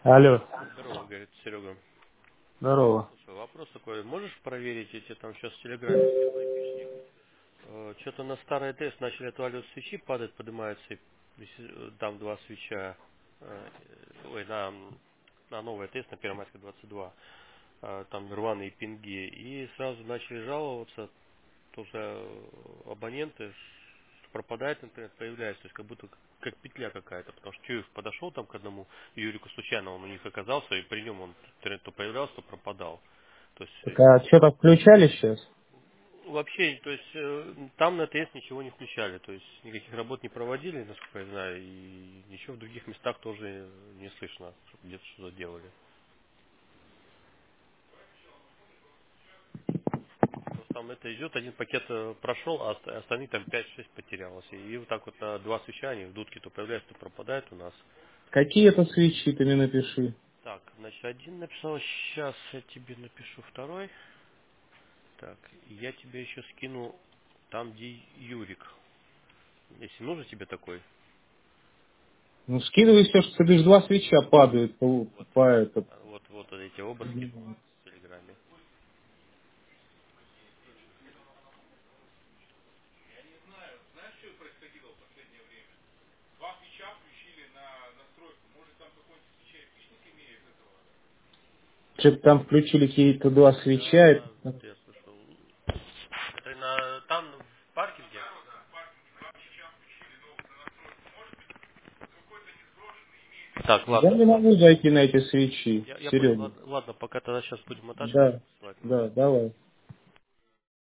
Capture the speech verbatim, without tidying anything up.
Алло, Здорово, говорит Серега. здорово. Слушай, вопрос такой. Можешь проверить, эти там сейчас в Телеграме скинул айпишник? Э, Что-то на старый тест начали отваливать свечи, падать, поднимаются, и если, э, там два свеча. э, Ой, на, на новый тест, на Первомайской двадцать два. э, Там рваные пинги. И сразу начали жаловаться тоже э, абоненты, что пропадает интернет, появляется, то есть как будто как петля какая-то, потому что Чуев подошел там к одному Юрику случайно, он у них оказался, и при нем он интернет то появлялся, то пропадал. То есть Так э, а что-то включали сейчас? вообще, то есть э, там на ТС ничего не включали, то есть никаких работ не проводили, насколько я знаю, и ничего в других местах тоже не слышно, чтобы где-то что-то делали. Просто там это идет, один пакет э, прошел, а ост- остальные там пять-шесть потерялось. И вот так вот на два свеча они в дудке то появляются, то пропадают у нас. Какие это свечи, ты мне напиши. Так, значит, один написал, сейчас я тебе напишу второй. Так, и я тебе еще скину там, где Юрик. Если нужен тебе такой, Ну скидывай все, что ты два свеча падают по, вот, по это. а, вот, вот эти оба скину в Телеграме. Что-то там включили какие-то два свеча. Да, это- вот я слышал. Это на, там, в паркинге? Так, Я ладно. не могу зайти на эти свечи, Я, я понял, Серега. ладно, ладно, пока тогда сейчас будем монтажку Да, присылать. да, давай.